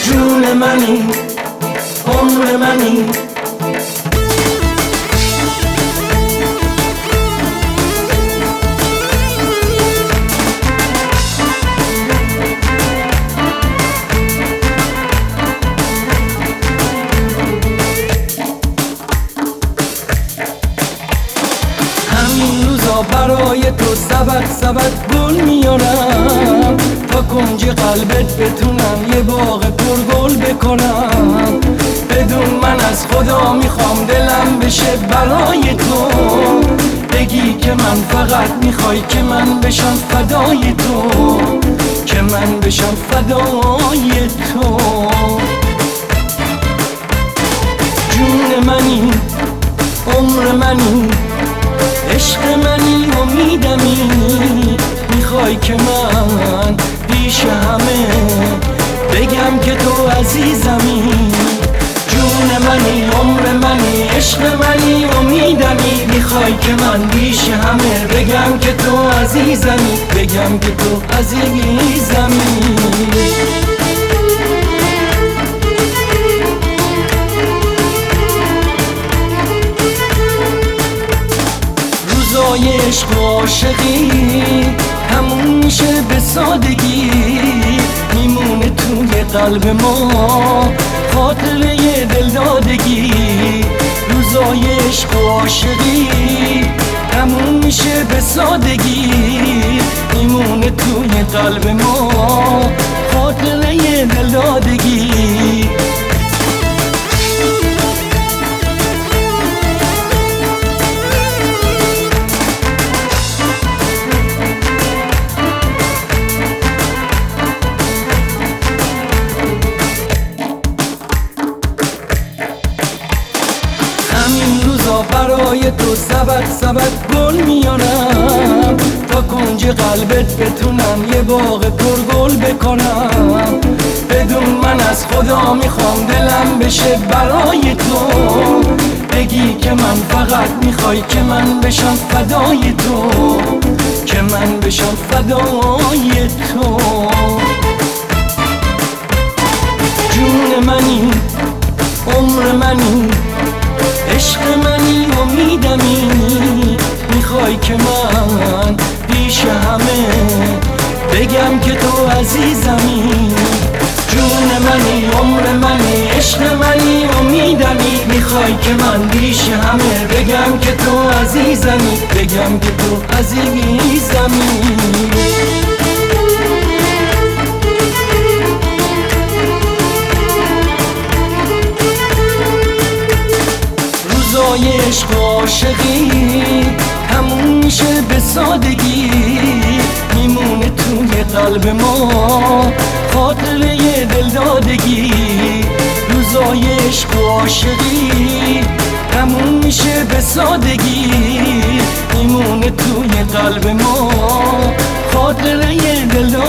جون منی، عمر منی. همین روزا برای تو سبد گل میارم، تا کنج قلبت بتونم یه باغ پرگل بکنم. بدون من از خدا میخوام دلم بشه برای تو، بگی که من فقط میخوای که من بشم فدای تو، که من بشم فدای تو. جون منی، عمر منی، عشق منی، امیدمی. میخوای که من بیش همه بگم که تو عزیزمی. جون منی، عمر منی، عشق منی، امیدمی. میخوای که من بیش همه بگم که تو عزیزمی، بگم که تو عزیزمی. روزای عشق و عاشقی همون میشه به سادگی، میمونه توی قلب ما خاطره دلدادگی. روزای عشق و عاشقی همون میشه به سادگی، میمونه توی قلب ما خاطره دلدادگی. برای تو سبد گل میارم، تا کنج قلبت بتونم یه باغ پرگل بکنم. بدون من از خدا میخوام دلم بشه برای تو، بگی که من فقط میخوای که من بشم فدای تو، که من بشم فدای تو. جون منی، عمر منی، عشق منی، امیدمی. میخوای که من بیش همه بگم که تو عزیزمی. جون منی، عمر منی، عشق منی، امیدمی. میخوای که من بیش همه بگم که تو عزیزمی، بگم که تو عزیزمی. روزای عشق و عاشقی همون میشه به سادگی، میمونه توی قلب ما خاطره دلدادگی. روزای عشق و عاشقی همون میشه به سادگی، میمونه توی قلب ما خاطره دلدادگی.